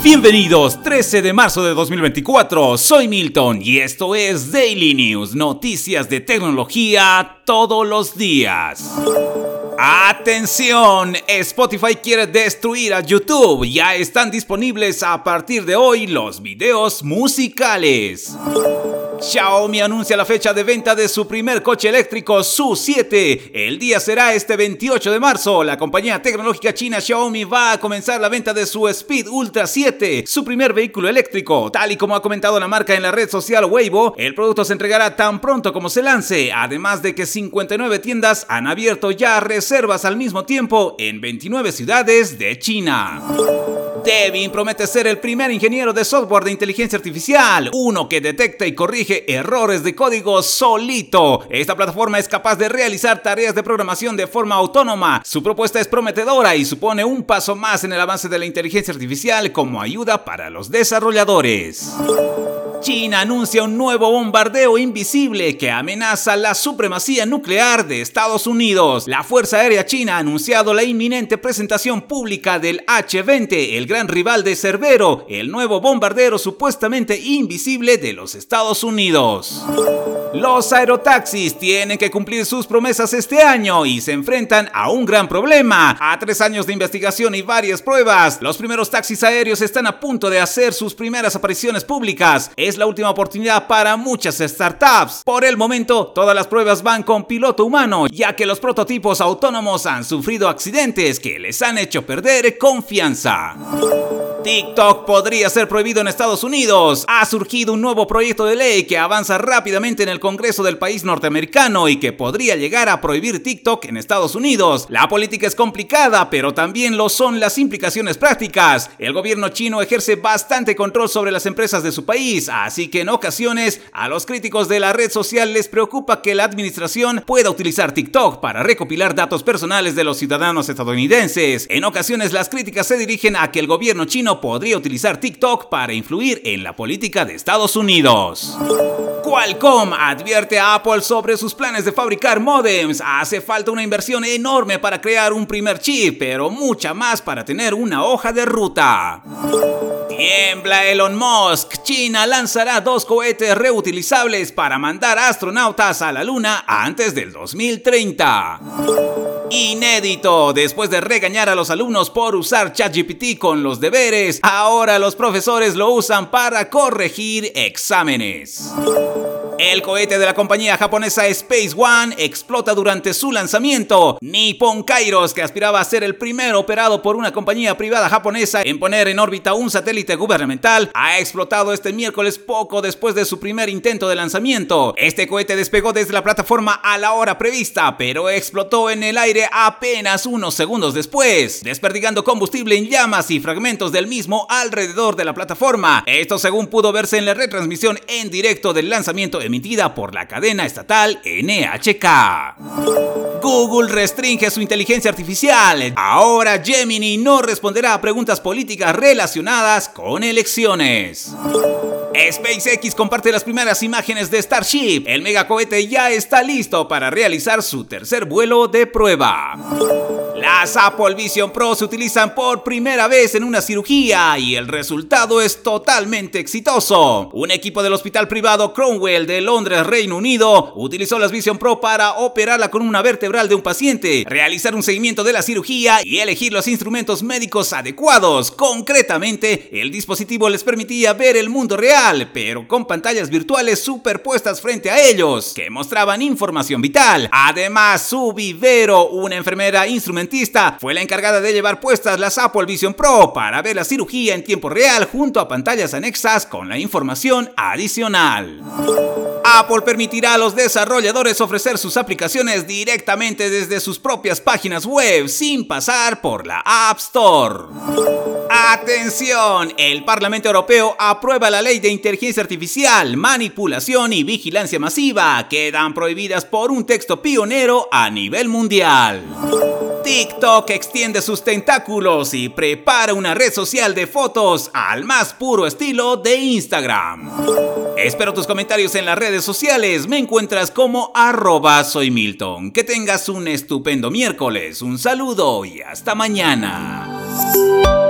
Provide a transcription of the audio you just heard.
Bienvenidos, 13 de marzo de 2024, soy Milton y esto es Daily News, noticias de tecnología todos los días. ¡Atención! Spotify quiere destruir a YouTube, ya están disponibles a partir de hoy los videos musicales. Xiaomi anuncia la fecha de venta de su primer coche eléctrico SU7. El día será este 28 de marzo. La compañía tecnológica china Xiaomi va a comenzar la venta de su Speed Ultra 7, su primer vehículo eléctrico. Tal y como ha comentado la marca en la red social Weibo, el producto se entregará tan pronto como se lance, además de que 59 tiendas han abierto ya reservas al mismo tiempo en 29 ciudades de China. Devin promete ser el primer ingeniero de software de inteligencia artificial, uno que detecta y corrige errores de código solito. Esta plataforma es capaz de realizar tareas de programación de forma autónoma. Su propuesta es prometedora y supone un paso más en el avance de la inteligencia artificial como ayuda para los desarrolladores. China anuncia un nuevo bombardeo invisible que amenaza la supremacía nuclear de Estados Unidos. La Fuerza Aérea China ha anunciado la inminente presentación pública del H-20, el gran rival de Cerbero, el nuevo bombardero supuestamente invisible de los Estados Unidos. Los aerotaxis tienen que cumplir sus promesas este año y se enfrentan a un gran problema. A 3 años de investigación y varias pruebas, los primeros taxis aéreos están a punto de hacer sus primeras apariciones públicas. Es la última oportunidad para muchas startups. Por el momento, todas las pruebas van con piloto humano, ya que los prototipos autónomos han sufrido accidentes que les han hecho perder confianza. TikTok podría ser prohibido en Estados Unidos. Ha surgido un nuevo proyecto de ley que avanza rápidamente en el Congreso del país norteamericano y que podría llegar a prohibir TikTok en Estados Unidos. La política es complicada, pero también lo son las implicaciones prácticas. El gobierno chino ejerce bastante control sobre las empresas de su país, así que en ocasiones a los críticos de la red social les preocupa que la administración pueda utilizar TikTok para recopilar datos personales de los ciudadanos estadounidenses. En ocasiones las críticas se dirigen a que el gobierno chino podría utilizar TikTok para influir en la política de Estados Unidos. Qualcomm advierte a Apple sobre sus planes de fabricar módems. Hace falta una inversión enorme para crear un primer chip, pero mucha más para tener una hoja de ruta. Tiembla Elon Musk. China lanzará 2 cohetes reutilizables para mandar astronautas a la Luna antes del 2030. Inédito, después de regañar a los alumnos por usar ChatGPT con los deberes, ahora los profesores lo usan para corregir exámenes. El cohete de la compañía japonesa Space One explota durante su lanzamiento. Nippon Kairos, que aspiraba a ser el primero operado por una compañía privada japonesa en poner en órbita un satélite gubernamental, ha explotado este miércoles poco después de su primer intento de lanzamiento. Este cohete despegó desde la plataforma a la hora prevista, pero explotó en el aire apenas unos segundos después, desperdigando combustible en llamas y fragmentos del mismo alrededor de la plataforma. Esto según pudo verse en la retransmisión en directo del lanzamiento emitida por la cadena estatal NHK. Google restringe su inteligencia artificial. Ahora Gemini no responderá a preguntas políticas relacionadas con elecciones. SpaceX comparte las primeras imágenes de Starship. El megacohete ya está listo para realizar su tercer vuelo de prueba. Las Apple Vision Pro se utilizan por primera vez en una cirugía y el resultado es totalmente exitoso. Un equipo del hospital privado Cromwell de Londres, Reino Unido, utilizó las Vision Pro para operar la columna vertebral de un paciente, realizar un seguimiento de la cirugía y elegir los instrumentos médicos adecuados. Concretamente, el dispositivo les permitía ver el mundo real, pero con pantallas virtuales superpuestas frente a ellos, que mostraban información vital. Además, su vivero, una enfermera instrumentista, fue la encargada de llevar puestas las Apple Vision Pro para ver la cirugía en tiempo real junto a pantallas anexas con la información adicional. Apple permitirá a los desarrolladores ofrecer sus aplicaciones directamente desde sus propias páginas web sin pasar por la App Store. ¡Atención! El Parlamento Europeo aprueba la ley de inteligencia artificial, manipulación y vigilancia masiva. Quedan prohibidas por un texto pionero a nivel mundial. TikTok extiende sus tentáculos y prepara una red social de fotos al más puro estilo de Instagram. Espero tus comentarios en las redes sociales. Me encuentras como @soymilton. Que tengas un estupendo miércoles. Un saludo y hasta mañana.